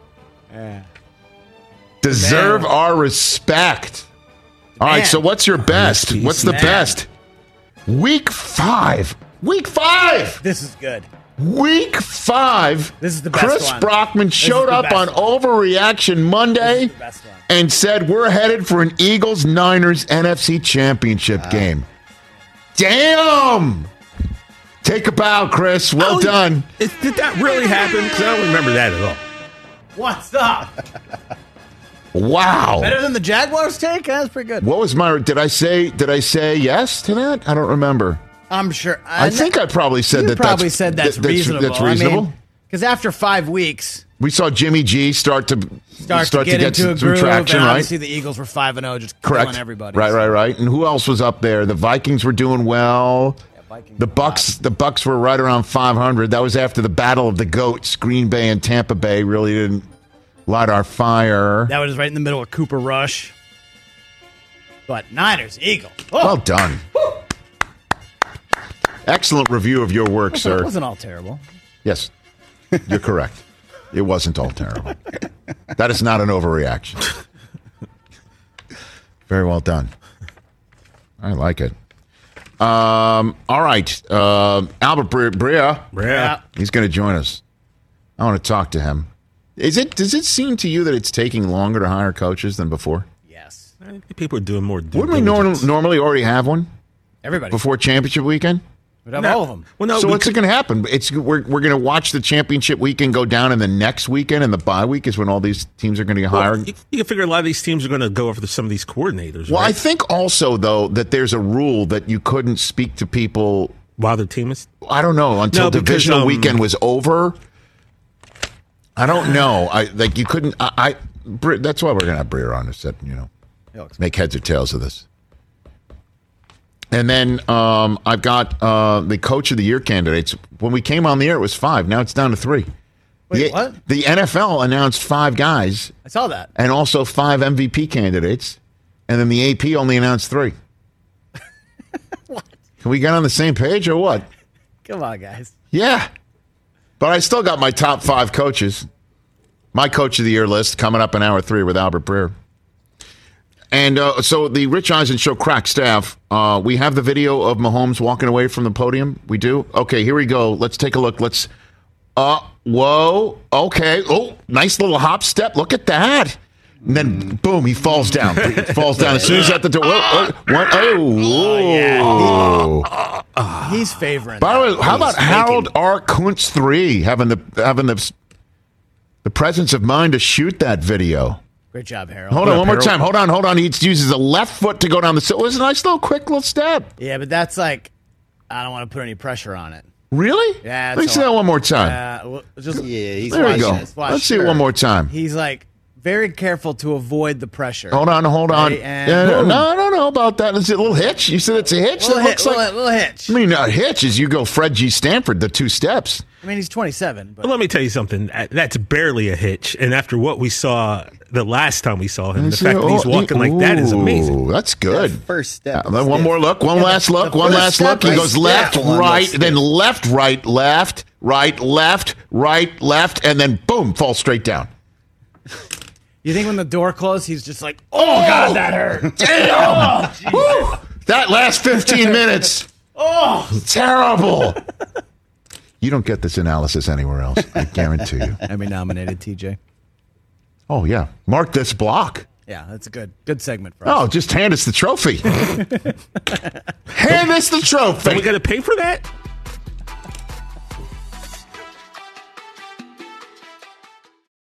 Deserve Demand. our respect. All right, Demand. so what's your best? Yes, What's the demand. best? Week five. Week five. This is good. Week five. This is the best Chris one. Brockman This is showed the up best on one. Overreaction Monday This is the best one. and said we're headed for an Eagles Niners N F C Championship Uh. game. Damn! Take a bow, Chris. Well Oh, done. Is, did that really happen? Because I don't remember that at all. What's up? Wow. Better than the Jaguars take? That's pretty good. What was my? Did I say? Did I say yes to that? I don't remember. I'm sure. I, I think I probably said you that. Probably that's, said that's, that, that's reasonable. That's reasonable. Because I mean, after five weeks, we saw Jimmy G start to start, start to get to get into some, a groove, some traction. and right? obviously the Eagles were five and zero, just Correct. killing everybody. Right, so. right, right. And who else was up there? The Vikings were doing well. Yeah, the Bucks, the Bucks were right around five hundred. That was after the battle of the goats. Green Bay and Tampa Bay really didn't light our fire. That was right in the middle of Cooper Rush. But Niners, Eagles. Oh. Well done. Woo. Excellent review of your work, it sir. It wasn't all terrible. Yes, you're correct. It wasn't all terrible. That is not an overreaction. Very well done. I like it. Um, all right. Uh, Albert Bria. Bria. Bria. He's going to join us. I want to talk to him. Is it? Does it seem to you that it's taking longer to hire coaches than before? Yes. People are doing more. Wouldn't we norm- normally already have one? Everybody. Before championship weekend? We'd have no. all of them. Well, no, so what's could, going to happen? It's we're we're going to watch the championship weekend go down, and the next weekend and the bye week is when all these teams are going to get well, hired. You, you can figure a lot of these teams are going to go over some of these coordinators. Well, right? I think also though that there's a rule that you couldn't speak to people while their team is. I don't know until no, because, divisional um, weekend was over. I don't know. I like you couldn't. I. I that's why we're going to have Breer on to set. You know, make heads or tails of this. And then um, I've got uh, the Coach of the Year candidates. When we came on the air, it was five. Now it's down to three. Wait, the, what? The N F L announced five guys. I saw that. And also five M V P candidates. And then the A P only announced three. What? Can we get on the same page or what? Come on, guys. Yeah. But I still got my top five coaches. My Coach of the Year list coming up in hour three with Albert Breer. And uh, so the Rich Eisen Show crack staff, uh, we have the video of Mahomes walking away from the podium. We do? Okay, here we go. Let's take a look. Let's, uh, whoa, okay. Oh, nice little hop step. Look at that. And then, boom, he falls down. He falls down as soon as he's at the door. Oh, oh, one, oh, oh, yeah. He's favoring. By the way, how about Harold R. Kuntz three having the having the the presence of mind to shoot that video? Great job, Harold. Hold on, one more Harold. time. Hold on, hold on. He uses a left foot to go down the. It was a nice little quick little step. Yeah, but that's like, I don't want to put any pressure on it. Really? Yeah. Let me see that one more time. Uh, well, just yeah, he's there we go. This. Let's see it one more time. He's like very careful to avoid the pressure. Hold on, hold on. Right, yeah, no, no, I don't know about that. Is it a little hitch? You said it's a hitch? Little, that hit, looks little, like, little hitch. I mean, a hitch is you go Fred G. Stanford, the two steps. I mean, he's twenty-seven. But well, let me tell you something. That's barely a hitch. And after what we saw the last time we saw him, the fact that he's walking like that is amazing. That's good. That first step. Uh, one more look. One yeah, last look. One last look. He goes left, right, then left, right, left, right, left, right, left, and then boom, falls straight down. You think when the door closed, he's just like, oh, oh God, that hurt. Damn. Oh, that last fifteen minutes. Oh, terrible. You don't get this analysis anywhere else. I guarantee you. Emmy nominated T J. Oh, yeah. Mark this block. Yeah, that's a good good segment for us. Oh, just hand us the trophy. Hand us the trophy. So we got to pay for that?